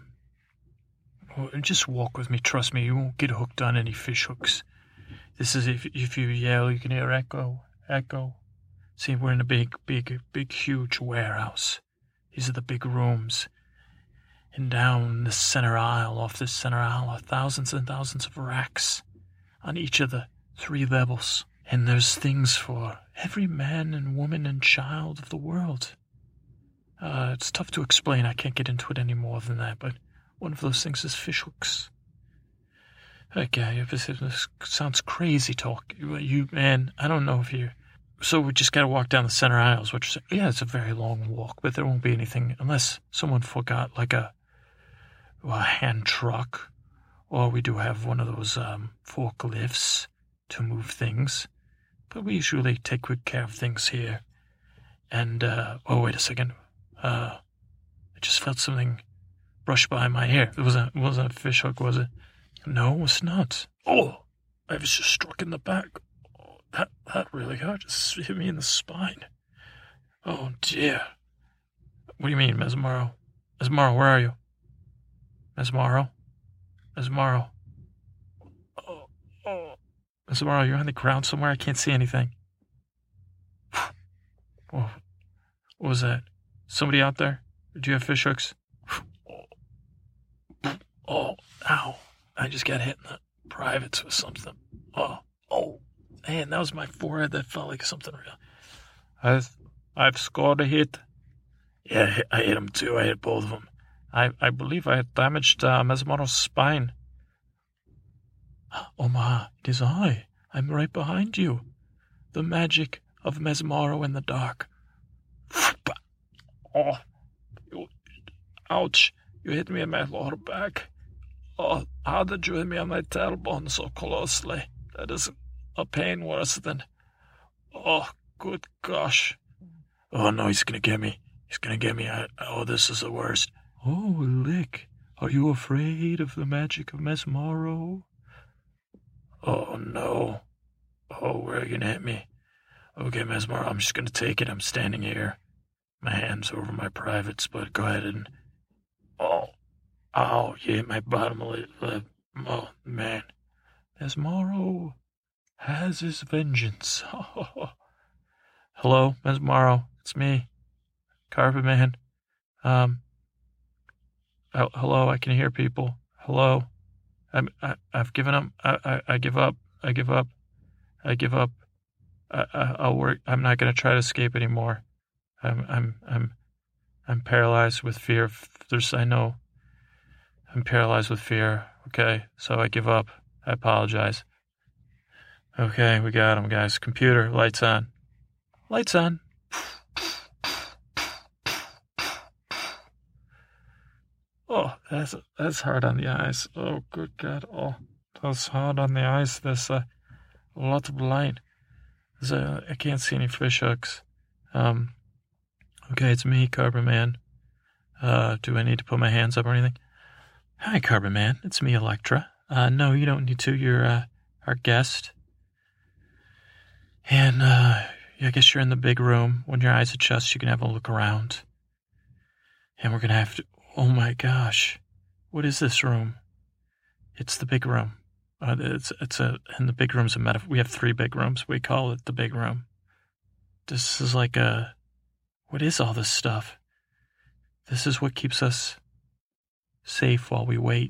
just walk with me, trust me, you won't get hooked on any fishhooks. This is, if, if you yell, you can hear echo, echo. See, we're in a big, big, big, huge warehouse. These are the big rooms. And down the center aisle, off this center aisle, are thousands and thousands of racks on each of the three levels. And there's things for every man and woman and child of the world. Uh, it's tough to explain. I can't get into it any more than that, but one of those things is fishhooks. Okay, this sounds crazy talk. You, you, man, I don't know if you... So we just got to walk down the center aisles, which is, yeah, it's a very long walk, but there won't be anything unless someone forgot like a, a hand truck, or we do have one of those um, forklifts to move things. But we usually take good care of things here. And, uh, oh, wait a second. Uh, I just felt something brush by my hair. It wasn't, it wasn't a fishhook, was it? No, it's not. Oh, I was just struck in the back. Oh, that, that really hurt. Just hit me in the spine. Oh, dear. What do you mean, Mesmaro? Mesmaro, where are you? Mesmaro? Mesmaro? Oh, oh. Mesmaro, you're on the ground somewhere? I can't see anything. Whoa. What was that? Somebody out there? Do you have fishhooks? Oh, ow. I just got hit in the privates with something. Oh, oh, man, that was my forehead. That felt like something real. I've, I've scored a hit. Yeah, I hit him too. I hit both of them. I, I believe I had damaged uh, Mesmaro's spine. Oma, it is I. I'm right behind you. The magic of Mesmaro in the dark. Oh, you, ouch. You hit me in my lower back. Oh, how did you hit me on my tailbone so closely? That is a pain worse than... Oh, good gosh. Oh, no, he's gonna get me. He's gonna get me. I, oh, this is the worst. Oh, Lick, are you afraid of the magic of Mesmaro? Oh, no. Oh, where are you gonna hit me? Okay, Mesmaro, I'm just gonna take it. I'm standing here. My hand's over my privates, but go ahead and... Oh. Ow, you hit my bottom lip. Oh, man. Mesmaro has his vengeance. Hello, Mesmaro. It's me. Carpet Man. Um. Oh, hello, I can hear people. Hello. I'm, I, I've given up. I, I, I give up. I give up. I give up. I, I, I'll work. I'm not going to try to escape anymore. I'm, I'm, I'm, I'm paralyzed with fear. There's, I know I'm paralyzed with fear. Okay, so I give up. I apologize. Okay, we got him, guys. Computer, lights on. Lights on. Oh, that's that's hard on the eyes. Oh, good God. Oh, that's hard on the eyes. There's a, a lot of light. There's a, I can't see any fish hooks. Um, okay, it's me, Carbon Man. Uh, do I need to put my hands up or anything? Hi, Carbon Man. It's me, Electra. Uh, no, you don't need to. You're uh, our guest. And uh, I guess you're in the big room. When your eyes adjust, you can have a look around. And we're going to have to... Oh, my gosh. What is this room? It's the big room. Uh, it's it's a... And the big room's a metaphor. We have three big rooms. We call it the big room. This is like a... What is all this stuff? This is what keeps us safe while we wait.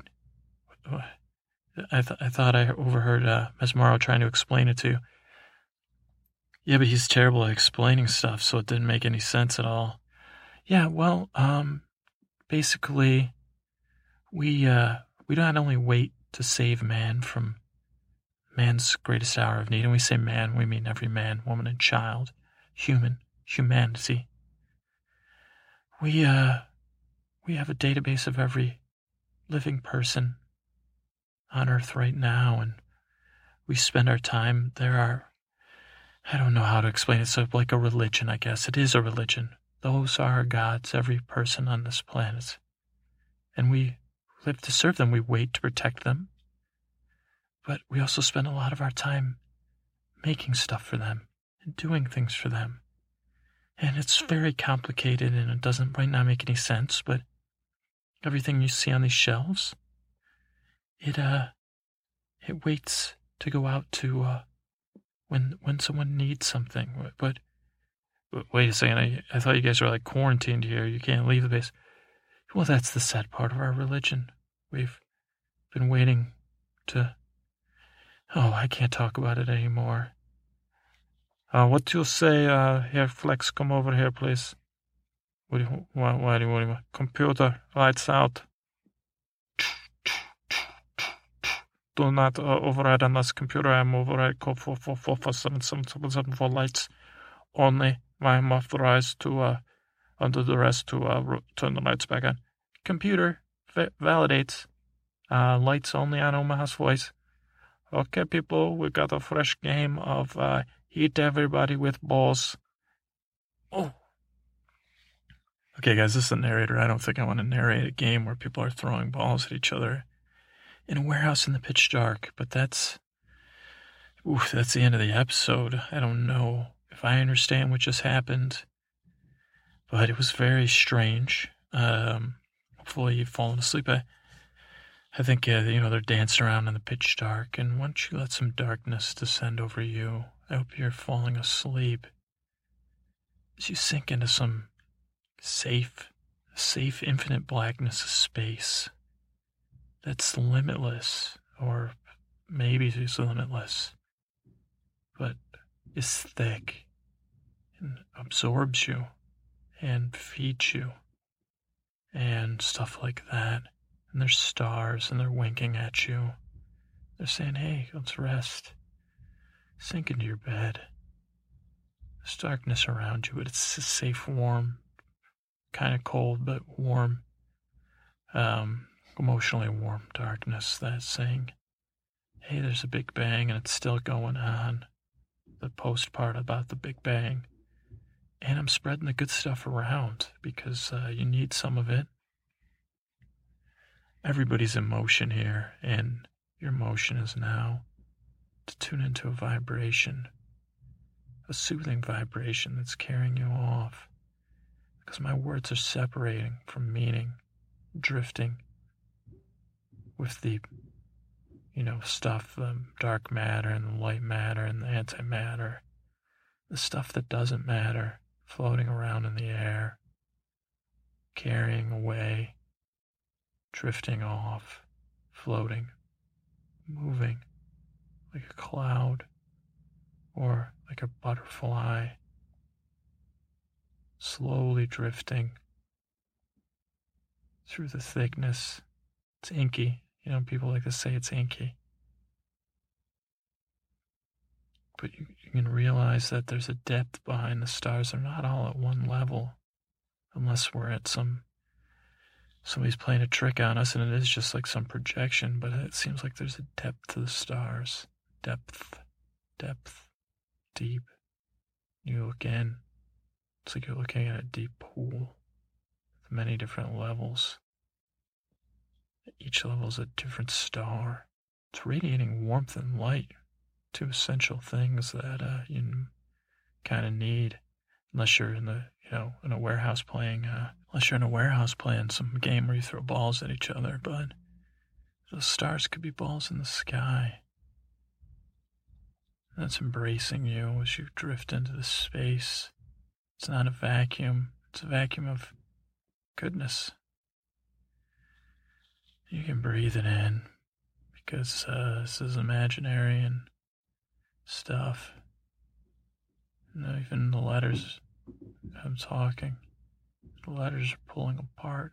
I, th- I thought I overheard uh, Mesmero trying to explain it to you. Yeah, but he's terrible at explaining stuff, so it didn't make any sense at all. Yeah, well, um, basically, we, uh, we not only wait to save man from man's greatest hour of need, and we say man, we mean every man, woman, and child, human, humanity. We, uh, we have a database of every living person on Earth right now, and we spend our time, there are, I don't know how to explain it, so like a religion, I guess. It is a religion. Those are our gods, every person on this planet. And we live to serve them. We wait to protect them. But we also spend a lot of our time making stuff for them and doing things for them. And it's very complicated, and it doesn't might not make any sense, but everything you see on these shelves, it, uh, it waits to go out to, uh, When when someone needs something, but, but wait a second, I, I thought you guys were like quarantined here. You can't leave the base. Well, that's the sad part of our religion. We've been waiting to... Oh, I can't talk about it anymore. Uh, what you'll say, uh, here, Flex, come over here, please. What do you, why, why do you, what do you, computer, lights out. Do not uh, override on this computer. I am override code four four four four seven seven seven seven for lights only. I am authorized to, uh, under the rest, to uh, turn the lights back on. Computer va- validates. Uh, lights only on Omaha's voice. Okay, people, we got a fresh game of uh, Eat Everybody with Balls. Oh. Okay, guys, this is the narrator. I don't think I want to narrate a game where people are throwing balls at each other in a warehouse in the pitch dark, but that's, oof, that's the end of the episode. I don't know if I understand what just happened, but it was very strange. Um, hopefully you've fallen asleep. I, I think, uh, you know, they're dancing around in the pitch dark, and once you let some darkness descend over you, I hope you're falling asleep as you sink into some safe, safe, infinite blackness of space that's limitless, or maybe it's limitless, but is thick and absorbs you and feeds you and stuff like that. And there's stars and they're winking at you. They're saying, hey, let's rest. Sink into your bed. There's darkness around you, but it's a safe, warm, kind of cold, but warm, um, emotionally warm darkness that's saying, hey, there's a Big Bang and it's still going on. The post part about the Big Bang. And I'm spreading the good stuff around because uh, you need some of it. Everybody's in motion here, and your motion is now to tune into a vibration, a soothing vibration that's carrying you off. Because my words are separating from meaning, drifting with the, you know, stuff, the dark matter and the light matter and the antimatter, the stuff that doesn't matter, floating around in the air, carrying away, drifting off, floating, moving like a cloud or like a butterfly, slowly drifting through the thickness. It's inky. You know, people like to say it's inky. But you, you can realize that there's a depth behind the stars. They're not all at one level. Unless we're at some, somebody's playing a trick on us and it is just like some projection, but it seems like there's a depth to the stars. Depth, depth, deep. You look in, it's like you're looking at a deep pool with many different levels. Each level is a different star. It's radiating warmth and light, two essential things that uh, you kind of need, unless you're in the, you know, in a warehouse playing, uh, unless you're in a warehouse playing some game where you throw balls at each other, but those stars could be balls in the sky. That's embracing you as you drift into the space. It's not a vacuum. It's a vacuum of goodness. You can breathe it in because uh, this is imaginary and stuff. And even the letters I'm talking, the letters are pulling apart.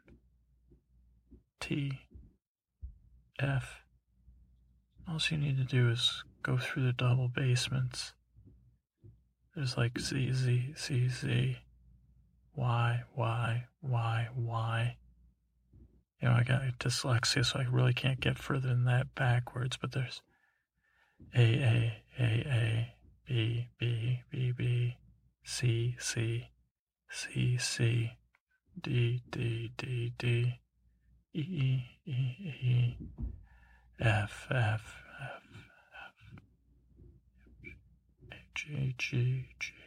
T, F. All you need to do is go through the double basements. There's like Z, Z, Z, Z, Y, Y, Y, Y. You know, I got dyslexia, so I really can't get further than that backwards, but there's A, A, A, A, B, B, B, B, C, C, C, C, D, D, D, D, E, E, E, E, F, F, F, F, G, G, G,